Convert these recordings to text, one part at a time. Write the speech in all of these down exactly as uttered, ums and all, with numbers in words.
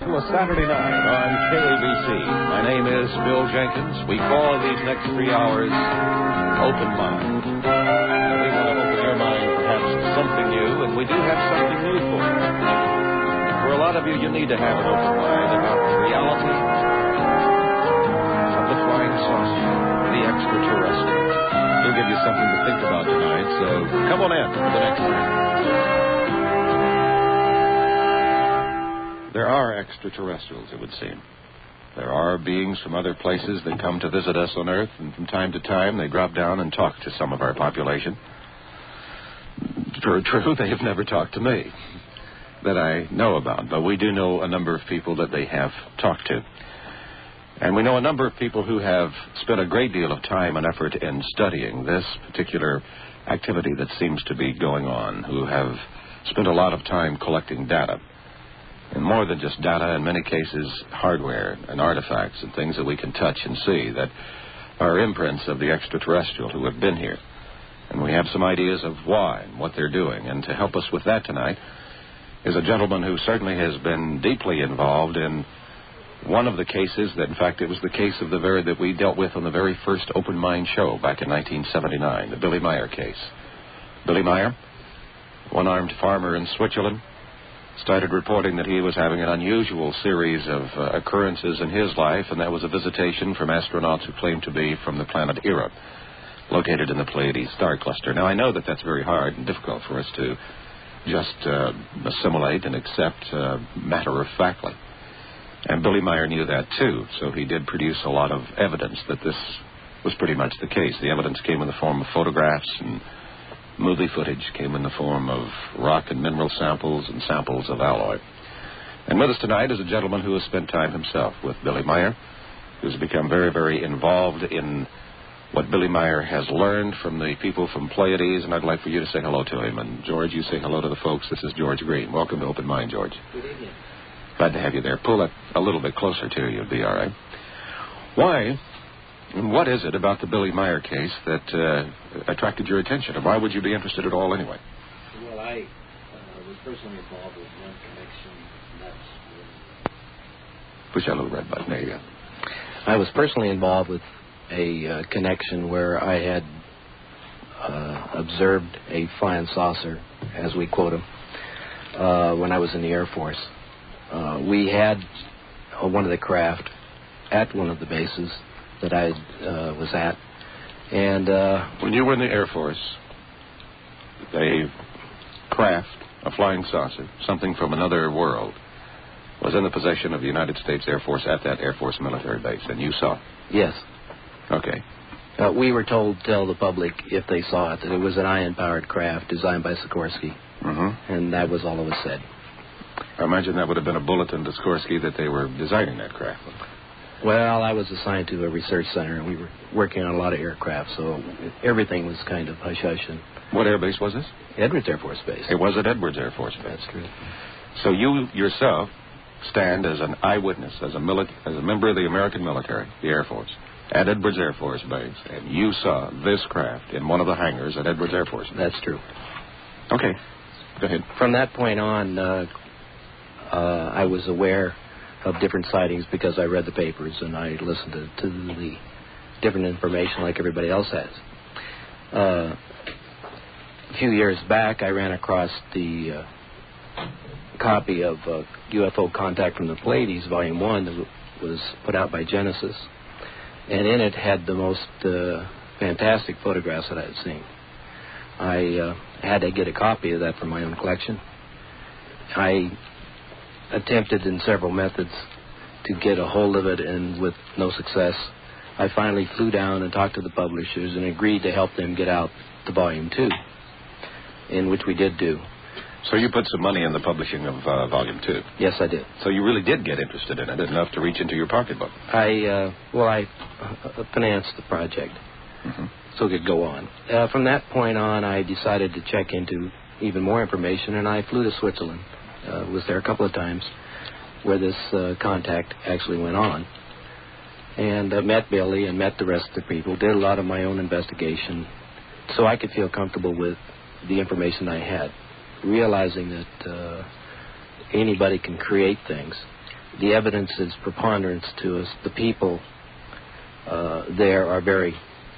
To a Saturday night on K A B C. My name is Bill Jenkins. We call these next three hours Open Mind. And we want to open your mind perhaps to something new, and we do have something new for you. For a lot of you, you need to have an open mind about the reality of the flying saucer, the extraterrestrial. We'll give you something to think about tonight, so come on in for the next three. There are extraterrestrials, it would seem. There are beings from other places that come to visit us on Earth, and from time to time they drop down and talk to some of our population. True, true, they have never talked to me that I know about, but we do know a number of people that they have talked to. And we know a number of people who have spent a great deal of time and effort in studying this particular activity that seems to be going on, who have spent a lot of time collecting data. And more than just data, in many cases, hardware and artifacts and things that we can touch and see that are imprints of the extraterrestrial who have been here. And we have some ideas of why and what they're doing. And to help us with that tonight is a gentleman who certainly has been deeply involved in one of the cases that, in fact, it was the case of the very that we dealt with on the very first Open Mind show back in nineteen seventy-nine, the Billy Meier case. Billy Meier, one-armed farmer in Switzerland, started reporting that he was having an unusual series of uh, occurrences in his life, and that was a visitation from astronauts who claimed to be from the planet Era, located in the Pleiades star cluster. Now, I know that that's very hard and difficult for us to just uh, assimilate and accept uh, matter-of-factly. And Billy Meier knew that, too, so he did produce a lot of evidence that this was pretty much the case. The evidence came in the form of photographs, and movie footage came in the form of rock and mineral samples and samples of alloy. And with us tonight is a gentleman who has spent time himself with Billy Meier, who's become very, very involved in what Billy Meier has learned from the people from Pleiades, and I'd like for you to say hello to him. And, George, you say hello to the folks. This is George Green. Welcome to Open Mind, George. Good evening. Glad to have you there. Pull it a little bit closer to you. It'll be all right. Why, and what is it about the Billy Meier case that uh, attracted your attention? And why would you be interested at all anyway? Well, I uh, was personally involved with one connection, and that's when... Push that little red button. There you go. I was personally involved with a uh, connection where I had uh, observed a flying saucer, as we quote him, uh, when I was in the Air Force. Uh, we had uh, one of the craft at one of the bases that I uh, was at. And uh, when you were in the Air Force, a craft, a flying saucer, something from another world, was in the possession of the United States Air Force at that Air Force military base, and you saw? Yes. Okay. Uh, we were told to tell the public, if they saw it, that it was an ion-powered craft designed by Sikorsky. Mm-hmm. And that was all that was said. I imagine that would have been a bulletin to Sikorsky that they were designing that craft. Well, I was assigned to a research center, and we were working on a lot of aircraft, so everything was kind of hush-hush. And what air base was this? Edwards Air Force Base. It was at Edwards Air Force Base. That's true. So you yourself stand as an eyewitness, as a, mili- as a member of the American military, the Air Force, at Edwards Air Force Base, and you saw this craft in one of the hangars at Edwards Air Force Base. That's true. Okay. Go ahead. From that point on, uh, uh, I was aware of different sightings because I read the papers and I listened to, to the different information like everybody else has. Uh, a few years back, I ran across the uh, copy of uh, U F O Contact from the Pleiades, Volume one, that was put out by Genesis. And in it had the most uh, fantastic photographs that I had seen. I uh, had to get a copy of that for my own collection. I attempted in several methods to get a hold of it, and with no success, I finally flew down and talked to the publishers and agreed to help them get out the Volume two, in which we did do. So you put some money in the publishing of uh, Volume two? Yes, I did. So you really did get interested in it, enough to reach into your pocketbook? I, uh, well, I uh, financed the project, mm-hmm. so it could go on. Uh, from that point on, I decided to check into even more information, and I flew to Switzerland. Uh, was there a couple of times where this uh, contact actually went on. And uh, met Billy and met the rest of the people, did a lot of my own investigation so I could feel comfortable with the information I had, realizing that uh, anybody can create things, the evidence is preponderance to us. The people uh, there are very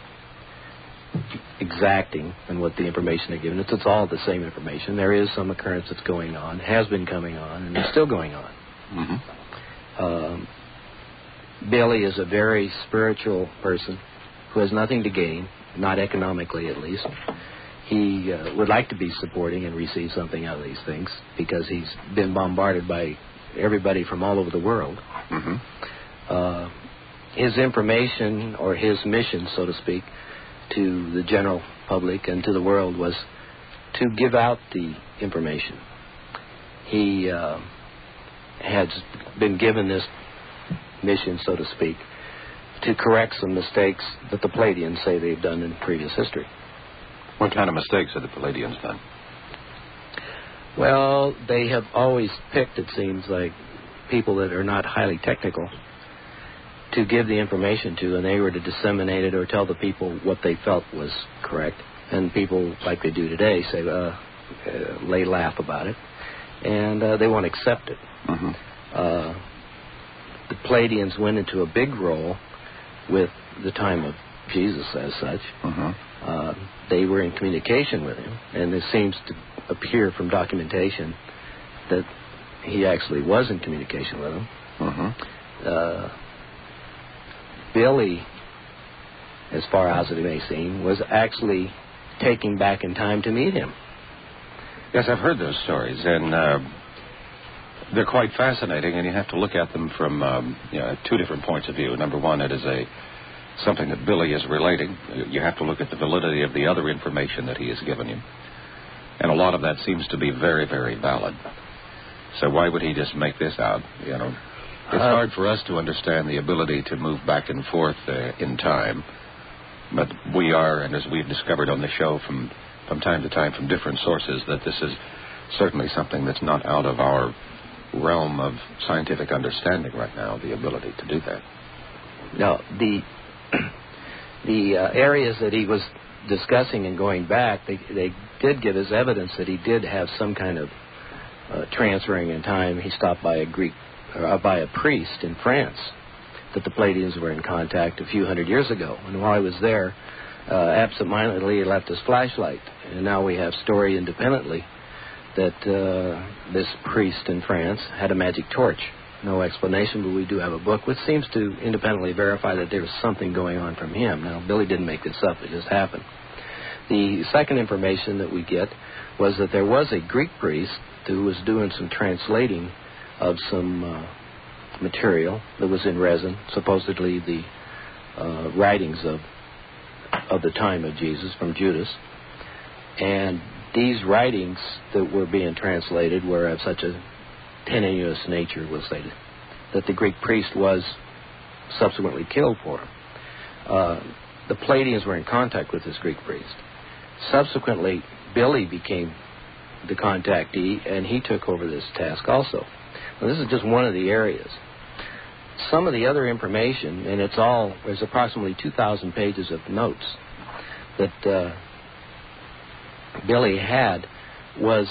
exacting in what the information they're giving us. It's all the same information. There is some occurrence that's going on, has been coming on, and is still going on. Mm-hmm. Um, Billy is a very spiritual person who has nothing to gain, not economically at least. He uh, would like to be supporting and receive something out of these things because he's been bombarded by everybody from all over the world. Mm-hmm. Uh, his information, or his mission, so to speak, to the general public and to the world was to give out the information. He uh, had been given this mission, so to speak, to correct some mistakes that the Pleiadians say they've done in previous history. What kind of mistakes have the Pleiadians done? Well, they have always picked, it seems like, people that are not highly technical to give the information to, and they were to disseminate it or tell the people what they felt was correct. And people, like they do today, say, uh, uh, lay laugh about it, and uh, they won't accept it. Mm-hmm. Uh, the Pleiadians went into a big role with the time of Jesus as such. Mm-hmm. Uh, they were in communication with him, and it seems to appear from documentation that he actually was in communication with him. Mm-hmm. Uh, Billy, as far as it may seem, was actually taking back in time to meet him. Yes, I've heard those stories, and uh, they're quite fascinating, and you have to look at them from um, you know, two different points of view. Number one, it is a something that Billy is relating. You have to look at the validity of the other information that he has given you. And a lot of that seems to be very, very valid. So why would he just make this out, you know? It's uh, hard for us to understand the ability to move back and forth uh, in time. But we are, and as we've discovered on the show from, from time to time from different sources, that this is certainly something that's not out of our realm of scientific understanding right now, the ability to do that. No, the the uh, areas that he was discussing and going back, they, they did give us evidence that he did have some kind of uh, transferring in time. He stopped by a Greek, or by a priest in France that the Pleiadians were in contact a few hundred years ago. And while I was there, uh, absentmindedly he left his flashlight. And now we have story independently that uh, this priest in France had a magic torch. No explanation, but we do have a book which seems to independently verify that there was something going on from him. Now, Billy didn't make this up. It just happened. The second information that we get was that there was a Greek priest who was doing some translating of some uh, material that was in resin, supposedly the uh, writings of of the time of Jesus from Judas. And these writings that were being translated were of such a tenuous nature, we'll say, that the Greek priest was subsequently killed for him. Uh, the Pleiadians were in contact with this Greek priest. Subsequently, Billy became the contactee, and he took over this task also. Now, this is just one of the areas. Some of the other information, and it's all, there's approximately two thousand pages of notes that uh, Billy had, was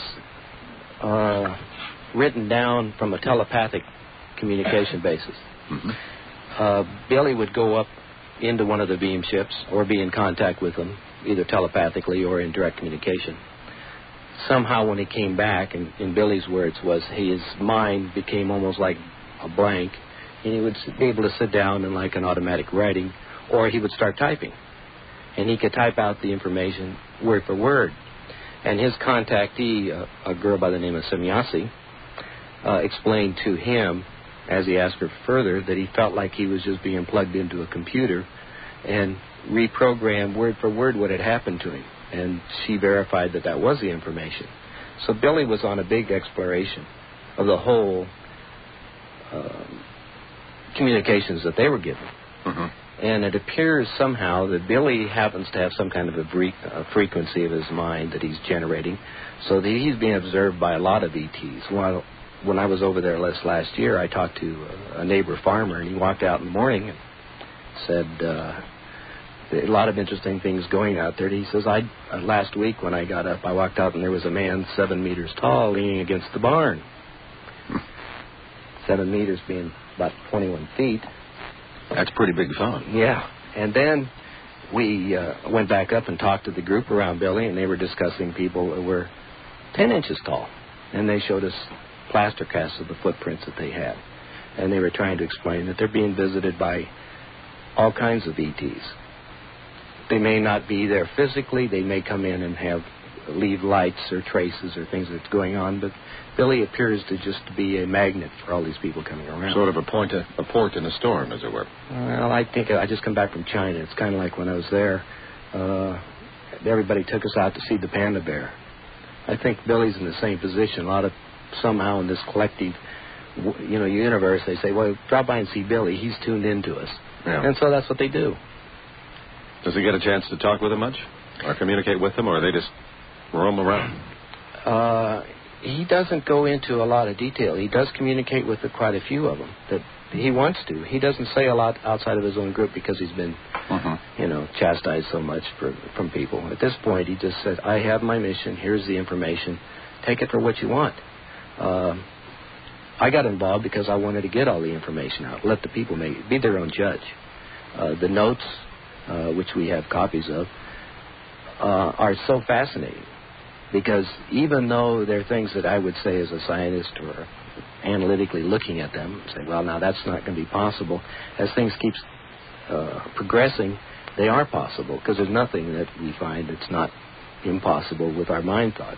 uh, written down from a telepathic communication basis. Mm-hmm. Uh, Billy would go up into one of the beam ships or be in contact with them, either telepathically or in direct communication. Somehow when he came back, and in Billy's words was, his mind became almost like a blank, and he would be able to sit down in like an automatic writing, or he would start typing. And he could type out the information word for word. And his contactee, a, a girl by the name of Semyasi, uh, explained to him, as he asked her further, that he felt like he was just being plugged into a computer and reprogrammed word for word what had happened to him. And she verified that that was the information. So Billy was on a big exploration of the whole uh, communications that they were given. Mm-hmm. And it appears somehow that Billy happens to have some kind of a, bre- a frequency of his mind that he's generating, so that he's being observed by a lot of E Ts. While when I was over there last, last year, I talked to a, a neighbor farmer, and he walked out in the morning and said uh, a lot of interesting things going out there. He says, I uh, last week when I got up, I walked out and there was a man seven meters tall leaning against the barn. seven meters being about twenty-one feet. That's pretty big fun. Yeah. And then we uh, went back up and talked to the group around Billy, and they were discussing people that were ten inches tall. And they showed us plaster casts of the footprints that they had. And they were trying to explain that they're being visited by all kinds of E Ts. They may not be there physically. They may come in and have leave lights or traces or things that's going on, but Billy appears to just be a magnet for all these people coming around. Sort of a, point, a, a port in a storm, as it were. Well, I think I just come back from China. It's kind of like when I was there. Uh, everybody took us out to see the panda bear. I think Billy's in the same position. A lot of, somehow in this collective, you know, universe, they say, well, drop by and see Billy. He's tuned into us. Yeah. And so that's what they do. Does he get a chance to talk with them much? Or communicate with them, or are they just roam around? Uh, he doesn't go into a lot of detail. He does communicate with quite a few of them that he wants to. He doesn't say a lot outside of his own group because he's been, uh-huh. you know, chastised so much for, from people. At this point, he just said, I have my mission. Here's the information. Take it for what you want. Uh, I got involved because I wanted to get all the information out, let the people make, be their own judge. Uh, the notes, uh, which we have copies of, uh, are so fascinating. Because even though they're things that I would say as a scientist or analytically looking at them, say, well, now that's not going to be possible. As things keep uh, progressing, they are possible because there's nothing that we find that's not impossible with our mind thoughts.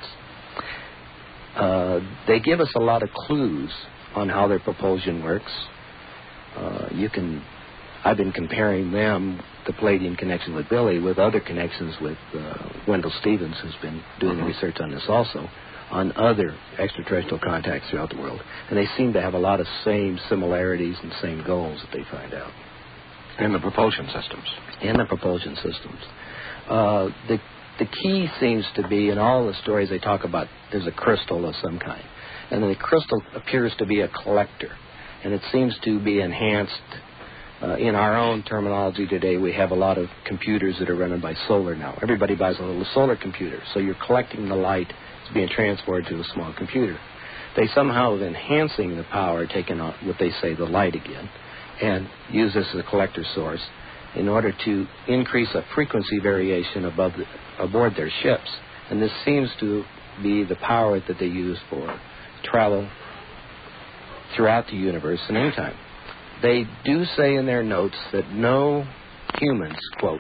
Uh, they give us a lot of clues on how their propulsion works. Uh, you can, I've been comparing them, the Palladian connection with Billy, with other connections with uh, Wendell Stevens, who's been doing uh-huh. the research on this also, on other extraterrestrial contacts throughout the world. And they seem to have a lot of same similarities and same goals that they find out. In the propulsion systems. In the propulsion systems. Uh, the, the key seems to be, in all the stories they talk about, there's a crystal of some kind. And the crystal appears to be a collector. And it seems to be enhanced. Uh, in our own terminology today, we have a lot of computers that are running by solar now. Everybody buys a little solar computer. So you're collecting the light. It's being transferred to a small computer. They somehow are enhancing the power, taking out what they say the light again, and use this as a collector source in order to increase a frequency variation above the, aboard their ships. And this seems to be the power that they use for travel throughout the universe and in time. They do say in their notes that no humans, quote,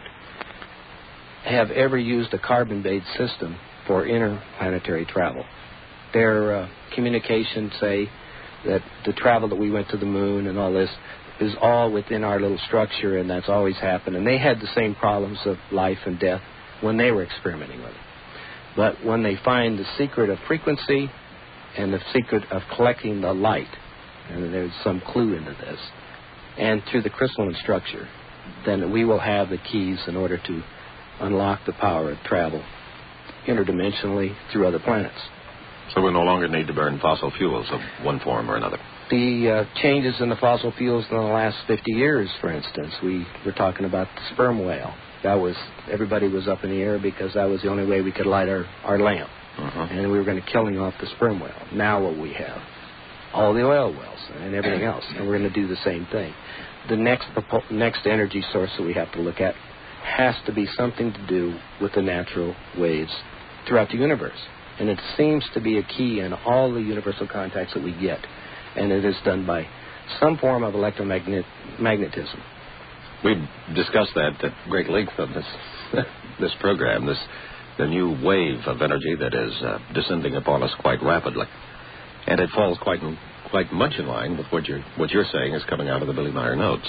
have ever used a carbon-based system for interplanetary travel. Their uh, communications say that the travel that we went to the moon and all this is all within our little structure, and that's always happened. And they had the same problems of life and death when they were experimenting with it. But when they find the secret of frequency and the secret of collecting the light, and there's some clue into this, and through the crystalline structure, then we will have the keys in order to unlock the power of travel interdimensionally through other planets. So we no longer need to burn fossil fuels of one form or another. The uh, changes in the fossil fuels in the last fifty years, for instance, we were talking about the sperm whale. That was, everybody was up in the air because that was the only way we could light our, our lamp. Uh-huh. And we were going to killing off the sperm whale. Now what we have? All the oil wells and everything else, and we're going to do the same thing. The next next energy source that we have to look at has to be something to do with the natural waves throughout the universe, and it seems to be a key in all the universal contacts that we get, and it is done by some form of electromagnetism. We discussed that at great length on this this program. This the new wave of energy that is uh, descending upon us quite rapidly. And it falls quite quite much in line with what you're what you're saying is coming out of the Billy Meier notes.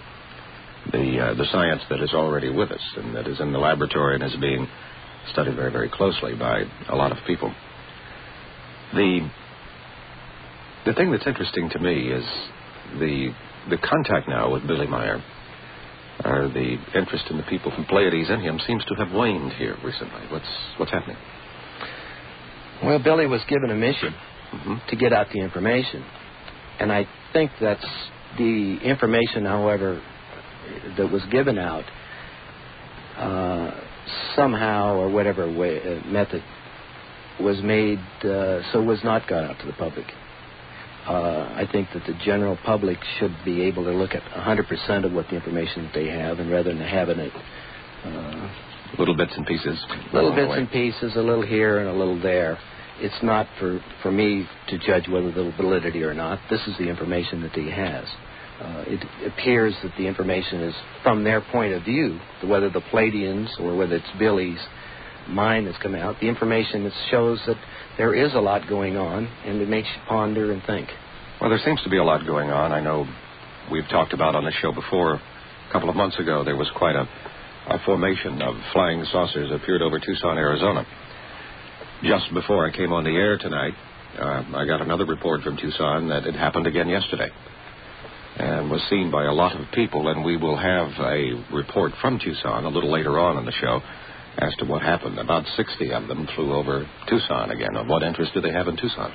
The uh, the science that is already with us and that is in the laboratory and is being studied very very closely by a lot of people. The the thing that's interesting to me is the the contact now with Billy Meier, or the interest in the people from Pleiades in him seems to have waned here recently. What's what's happening? Well, Billy was given a mission. Mm-hmm. To get out the information. And I think that's the information, however, that was given out uh, somehow or whatever way, uh, method was made uh, so was not got out to the public. Uh, I think that the general public should be able to look at one hundred percent of what the information that they have, and rather than having it... Uh, little bits and pieces. Little bits and pieces, a little here and a little there. It's not for, for me to judge whether there's validity or not. This is the information that he has. Uh, it appears that the information is from their point of view, whether the Pleiadians or whether it's Billy's mind that's come out. The information that shows that there is a lot going on, and it makes you ponder and think. Well, there seems to be a lot going on. I know we've talked about on the show before, a couple of months ago, there was quite a, a formation of flying saucers appeared over Tucson, Arizona. Just before I came on the air tonight, uh, I got another report from Tucson that it happened again yesterday and was seen by a lot of people, and we will have a report from Tucson a little later on in the show as to what happened. About sixty of them flew over Tucson again. What interest do they have in Tucson?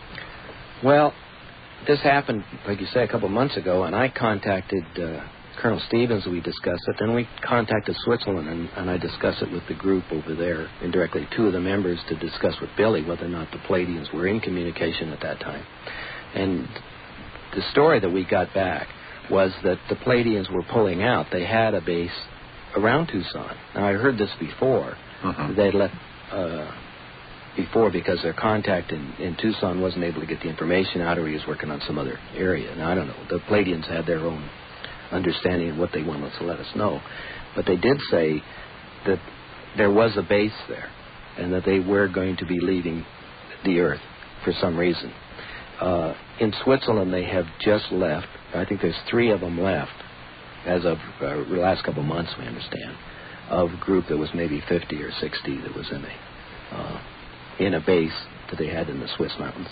Well, this happened, like you say, a couple of months ago, and I contacted uh, Colonel Stevens, we discussed it, and we contacted Switzerland, and, and I discussed it with the group over there, indirectly, two of the members, to discuss with Billy whether or not the Pleiadians were in communication at that time. And the story that we got back was that the Pleiadians were pulling out. They had a base around Tucson. Now, I heard this before. Mm-hmm. They'd left uh, before because their contact in, in Tucson wasn't able to get the information out, or he was working on some other area. Now, I don't know. The Pleiadians had their own understanding of what they wanted to let us know. But they did say that there was a base there and that they were going to be leaving the Earth for some reason. Uh, in Switzerland, they have just left. I think there's three of them left as of uh, the last couple of months, we understand, of a group that was maybe fifty or sixty that was in a, uh, in a base that they had in the Swiss mountains.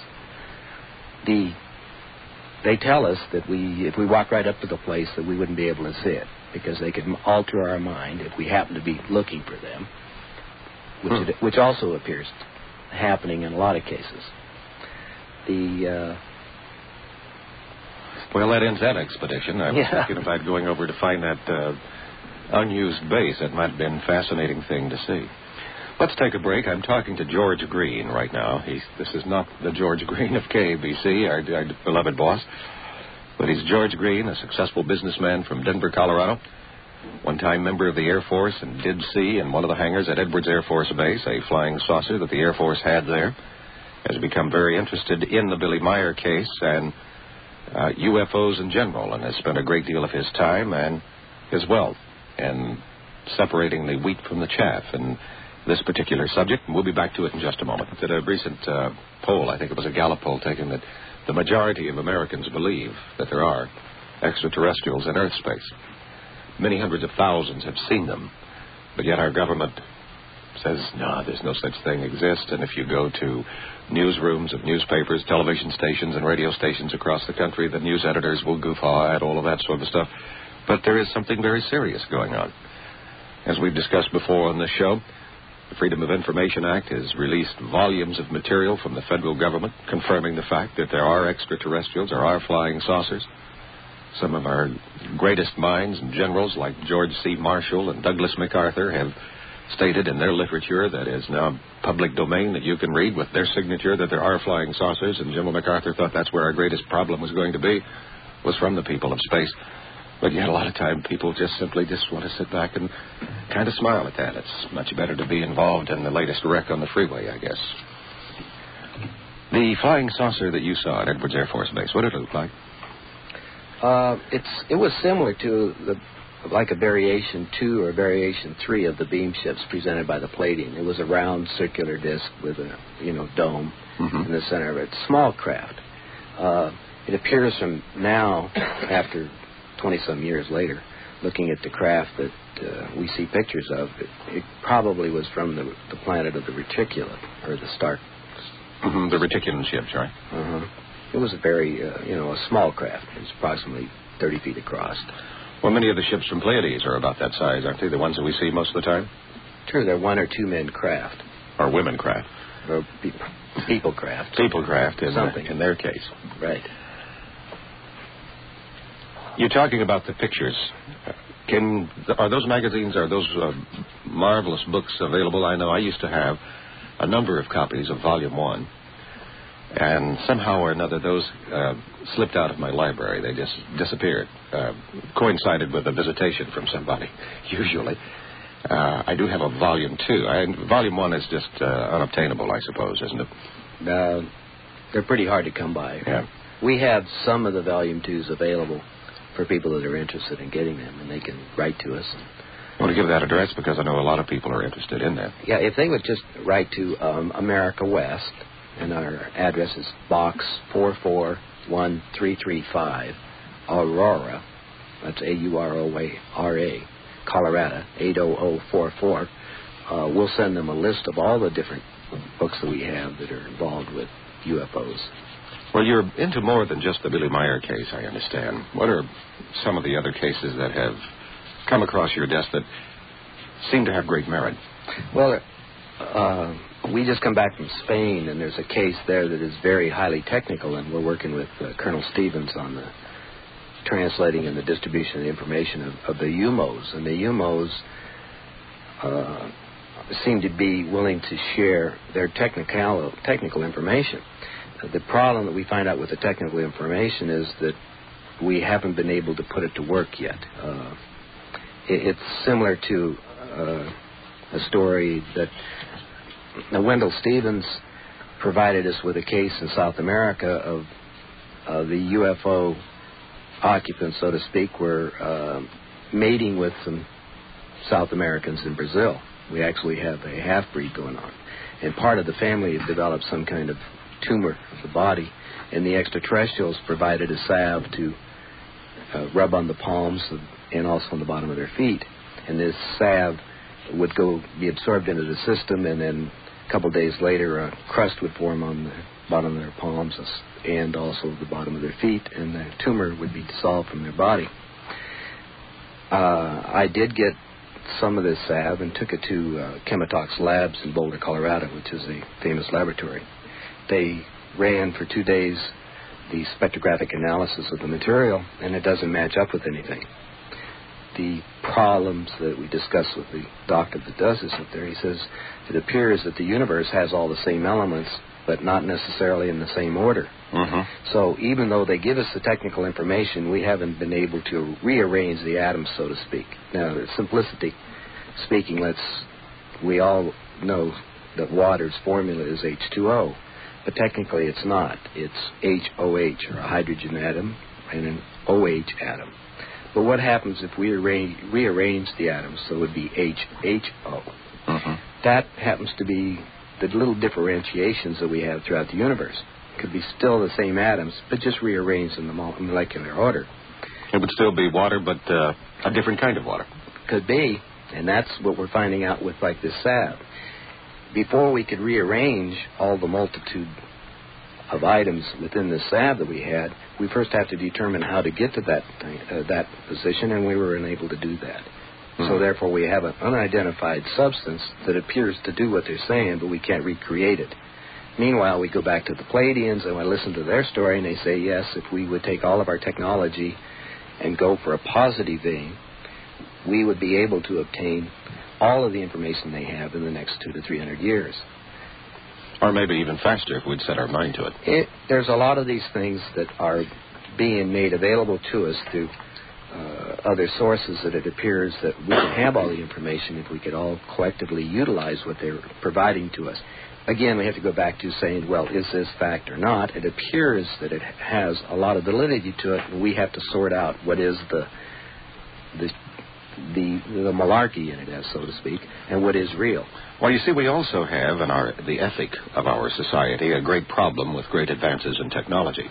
The They tell us that we, if we walk right up to the place, that we wouldn't be able to see it because they could alter our mind if we happen to be looking for them, which, hmm. it, which also appears happening in a lot of cases. The uh, well, that ends that expedition. I was yeah. thinking about going over to find that uh, unused base. That might have been a fascinating thing to see. Let's take a break. I'm talking to George Green right now. He's, this is not the George Green of K A B C, our, our beloved boss, but he's George Green, a successful businessman from Denver, Colorado, one-time member of the Air Force, and did see in one of the hangars at Edwards Air Force Base a flying saucer that the Air Force had there. Has become very interested in the Billy Meier case and uh, U F Os in general, and has spent a great deal of his time and his wealth in separating the wheat from the chaff and this particular subject, and we'll be back to it in just a moment. At a recent uh, poll, I think it was a Gallup poll taken, that the majority of Americans believe that there are extraterrestrials in Earth space. Many hundreds of thousands have seen them, but yet our government says, no, there's no such thing exists, and if you go to newsrooms of newspapers, television stations, and radio stations across the country, the news editors will goof at all of that sort of stuff. But there is something very serious going on. As we've discussed before on this show, the Freedom of Information Act has released volumes of material from the federal government confirming the fact that there are extraterrestrials, there are flying saucers. Some of our greatest minds and generals like George C. Marshall and Douglas MacArthur have stated in their literature that is now public domain that you can read with their signature that there are flying saucers, and General MacArthur thought that's where our greatest problem was going to be, was from the people of space. But yet a lot of time people just simply just want to sit back and kind of smile at that. It's much better to be involved in the latest wreck on the freeway, I guess. The flying saucer that you saw at Edwards Air Force Base, what did it look like? Uh, it's it was similar to the like a variation two or variation three of the beam ships presented by the Pleiadian. It was a round circular disc with a you know dome mm-hmm. in the center of it. Small craft. Uh, it appears from now, after twenty-some years later, looking at the craft that uh, we see pictures of, it, it probably was from the, the planet of the Reticula, or the star. Mm-hmm, the Reticulan ships, right? Uh-huh. It was a very, uh, you know, a small craft. It was approximately thirty feet across. Well, many of the ships from Pleiades are about that size, aren't they? The ones that we see most of the time? True, they're one or two men craft. Or women craft. Or pe- people craft. People craft, in, Something. in their case. Right. You're talking about the pictures. Can Are those magazines, are those uh, marvelous books available? I know I used to have a number of copies of Volume one. And somehow or another, those uh, slipped out of my library. They just disappeared. Uh, coincided with a visitation from somebody, usually. Uh, I do have a volume two. I, volume one is just uh, unobtainable, I suppose, isn't it? Uh, they're pretty hard to come by. Yeah. We have some of the volume twos available for people that are interested in getting them, and they can write to us. I want to give that address because I know a lot of people are interested in that. Yeah, if they would just write to um, America West, and our address is Box four four one three three five, Aurora. That's A U R O A R A, Colorado, eight oh oh four four. Uh, we'll send them a list of all the different books that we have that are involved with U F Os. Well, you're into more than just the Billy Meyer case, I understand. What are some of the other cases that have come across your desk that seem to have great merit? Well, uh, we just come back from Spain, and there's a case there that is very highly technical, and we're working with uh, Colonel Stevens on the translating and the distribution of the information of, of the U M Os. And the U M Os uh, seem to be willing to share their technical, technical information. Uh, the problem that we find out with the technical information is that we haven't been able to put it to work yet. Uh, it, it's similar to uh, a story that Now, Wendell Stevens provided us with a case in South America of uh, the U F O occupants, so to speak, were uh, mating with some South Americans in Brazil. We actually have a half-breed going on. And part of the family had developed some kind of tumor of the body, and the extraterrestrials provided a salve to uh, rub on the palms of, and also on the bottom of their feet. And this salve would go be absorbed into the system, and then a couple of days later, a crust would form on the bottom of their palms and also the bottom of their feet, and the tumor would be dissolved from their body. Uh, I did get some of this salve and took it to uh, Chemitox Labs in Boulder, Colorado, which is a famous laboratory. They ran for two days the spectrographic analysis of the material, and it doesn't match up with anything. The problems that we discussed with the doctor that does this up there, he says it appears that the universe has all the same elements, but not necessarily in the same order. Mm-hmm. So even though they give us the technical information, we haven't been able to rearrange the atoms, so to speak. Now, simplicity speaking, let's we all know that water's formula is H two O, but technically it's not. It's H O H, or a hydrogen atom, and an O H atom. But what happens if we arrange, rearrange the atoms so it would be H H O? Mm-hmm. That happens to be the little differentiations that we have throughout the universe. It could be still the same atoms, but just rearranged in the molecular order. It would still be water, but uh, a different kind of water. Could be, and that's what we're finding out with, like, this salve. Before we could rearrange all the multitude of items within the salve that we had, we first have to determine how to get to that uh, that position, and we were unable to do that. Mm-hmm. So therefore we have an unidentified substance that appears to do what they're saying, but we can't recreate it. Meanwhile, we go back to the Pleiadians, and I listen to their story, and they say, yes, if we would take all of our technology and go for a positive vein, we would be able to obtain all of the information they have in the next two to three hundred years. Or maybe even faster if we'd set our mind to it. it. There's a lot of these things that are being made available to us through uh, other sources that it appears that we can have all the information if we could all collectively utilize what they're providing to us. Again, we have to go back to saying, well, is this fact or not? It appears that it has a lot of validity to it, and we have to sort out what is the the the, the malarkey in it, as so to speak, and what is real. Well, you see, we also have in our the ethic of our society a great problem with great advances in technology.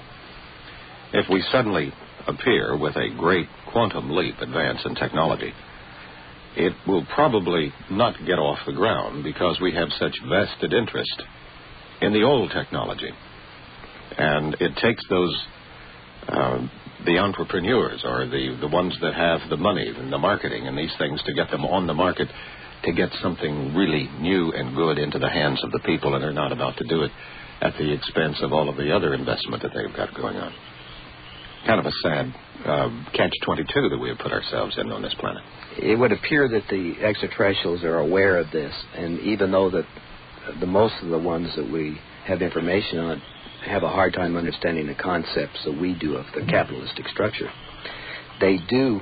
If we suddenly appear with a great quantum leap advance in technology, it will probably not get off the ground because we have such vested interest in the old technology. And it takes those, uh, the entrepreneurs or the, the ones that have the money and the marketing and these things to get them on the market to get something really new and good into the hands of the people, and they're not about to do it at the expense of all of the other investment that they've got going on. Kind of a sad uh, catch twenty-two that we have put ourselves in on this planet. It would appear that the extraterrestrials are aware of this, and even though that the most of the ones that we have information on have a hard time understanding the concepts that we do of the capitalistic structure. They do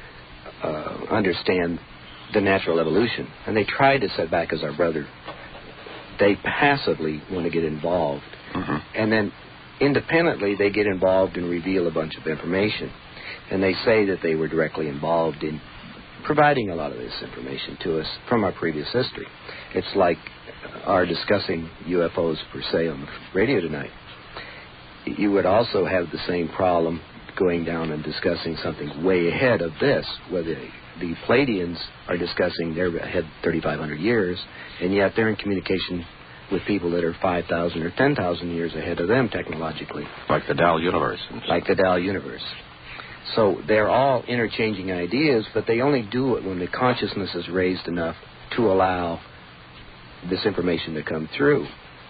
uh, understand the natural evolution, and they try to sit back as our brother. They passively want to get involved, mm-hmm. and then independently they get involved and reveal a bunch of information, and they say that they were directly involved in providing a lot of this information to us from our previous history. It's like our discussing U F Os per se on the radio tonight. You would also have the same problem going down and discussing something way ahead of this, where the, the Pleiadians are discussing they're ahead thirty-five hundred years, and yet they're in communication with people that are five thousand or ten thousand years ahead of them technologically. Like the Dow universe. Like the Dow universe. So they're all interchanging ideas, but they only do it when the consciousness is raised enough to allow this information to come through.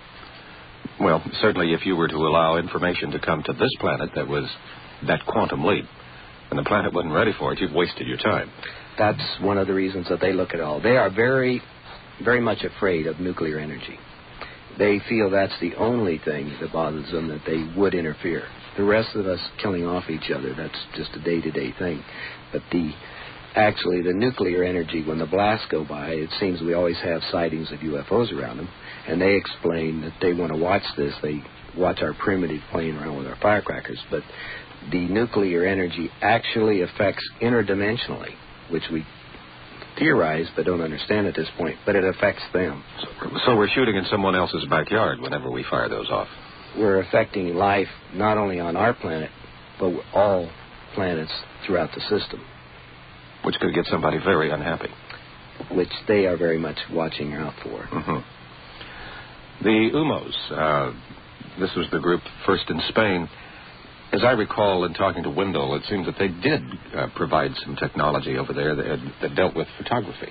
Well, certainly if you were to allow information to come to this planet that was that quantum leap, and the planet wasn't ready for it, you've wasted your time. That's one of the reasons that they look at all. They are very, very much afraid of nuclear energy. They feel that's the only thing that bothers them, that they would interfere. The rest of us killing off each other, that's just a day-to-day thing. But the actually, the nuclear energy, when the blasts go by, it seems we always have sightings of U F Os around them, and they explain that they want to watch this. They watch our primitive playing around with our firecrackers, but the nuclear energy actually affects interdimensionally, which we theorize but don't understand at this point, but it affects them. So, so we're shooting in someone else's backyard whenever we fire those off. We're affecting life not only on our planet, but all planets throughout the system. Which could get somebody very unhappy. Which they are very much watching out for. Mm-hmm. The U M Os, uh, this was the group first in Spain. As I recall in talking to Wendell, it seems that they did uh, provide some technology over there that, that dealt with photography.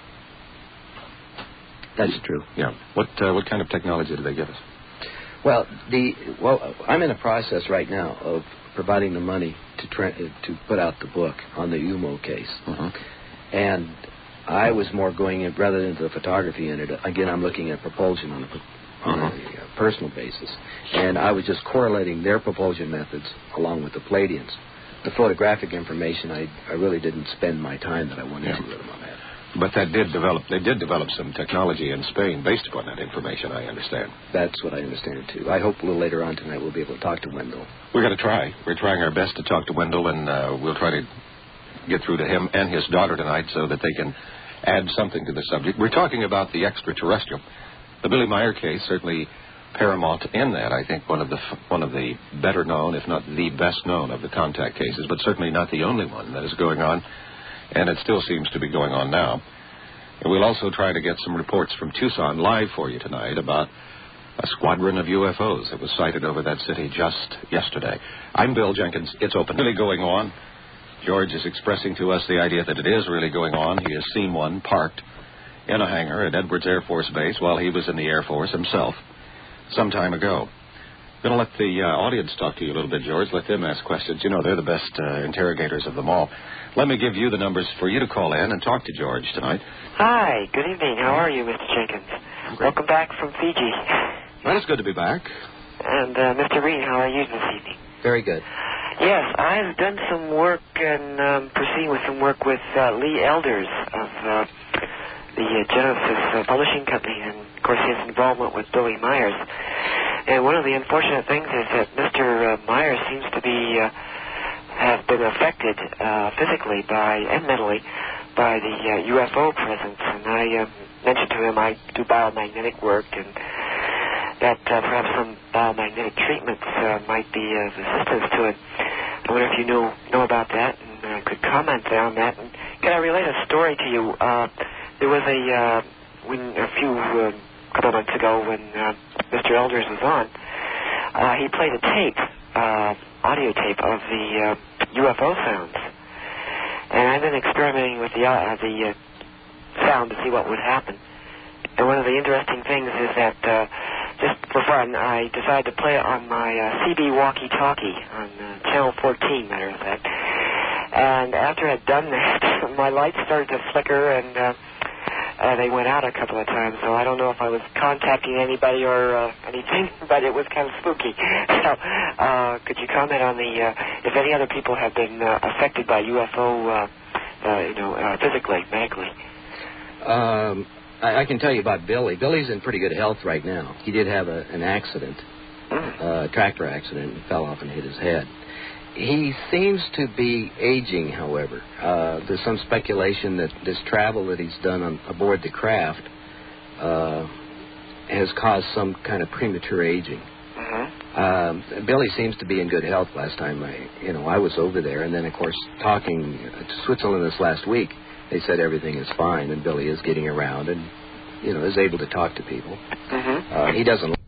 That's true. Yeah. What uh, what kind of technology did they give us? Well, the well, I'm in a process right now of providing the money to tra- to put out the book on the U M O case, mm-hmm. and I was more going in rather than the photography in it. Again, I'm looking at propulsion on a, on mm-hmm. a personal basis, and I was just correlating their propulsion methods along with the Pleiadians. The photographic information, I I really didn't spend my time that I wanted yeah. to with them on that. But that did develop. They did develop some technology in Spain based upon that information, I understand. That's what I understand, too. I hope a little later on tonight we'll be able to talk to Wendell. We're going to try. We're trying our best to talk to Wendell, and uh, we'll try to get through to him and his daughter tonight so that they can add something to the subject. We're talking about the extraterrestrial. The Billy Meier case, certainly paramount in that. I think one of the one of the better known, if not the best known, of the contact cases, but certainly not the only one that is going on. And it still seems to be going on now. And we'll also try to get some reports from Tucson live for you tonight about a squadron of U F Os that was sighted over that city just yesterday. I'm Bill Jenkins. It's open. Really going on. George is expressing to us the idea that it is really going on. He has seen one parked in a hangar at Edwards Air Force Base while he was in the Air Force himself some time ago. I'm going to let the uh, audience talk to you a little bit, George. Let them ask questions. You know, they're the best uh, interrogators of them all. Let me give you the numbers for you to call in and talk to George tonight. Hi, good evening. How are you, Mister Jenkins? Welcome back from Fiji. Well, it's good to be back. And uh, Mister Reed, how are you this evening? Very good. Yes, I've done some work and um, proceeding with some work with uh, Lee Elders of uh, the uh, Genesis uh, Publishing Company, and of course his involvement with Billy Myers. And one of the unfortunate things is that Mister Uh, Myers seems to be uh, have been affected uh, physically by and mentally by the uh, U F O presence. And I uh, mentioned to him I do biomagnetic work, and that uh, perhaps some biomagnetic treatments uh, might be of assistance to it. I wonder if you know know about that and uh, could comment on that. And can I relate a story to you? Uh, there was a uh, when a few uh, couple of months ago when uh, Mister Elders was on, uh, he played a tape, uh, audio tape of the uh, U F O sounds, and I've been experimenting with the uh, the uh, sound to see what would happen. And one of the interesting things is that uh, just for fun, I decided to play it on my uh, C B walkie-talkie on uh, channel fourteen, matter of fact. And after I'd done that, my lights started to flicker, and uh, uh, they went out a couple of times, so I don't know if I was contacting anybody or uh, anything, but it was kind of spooky. So uh, could you comment on the uh, if any other people have been uh, affected by U F O, uh, uh, you know, uh, physically, medically? Um, I, I can tell you about Billy. Billy's in pretty good health right now. He did have a, an accident, Mm. uh, a tractor accident, and fell off and hit his head. He seems to be aging, however. Uh, there's some speculation that this travel that he's done on aboard the craft uh, has caused some kind of premature aging. Mm-hmm. Um, Billy seems to be in good health. Last time I, you know, I was over there, and then of course talking to Switzerland this last week, they said everything is fine, and Billy is getting around and, you know, is able to talk to people. Mm-hmm. Uh, he doesn't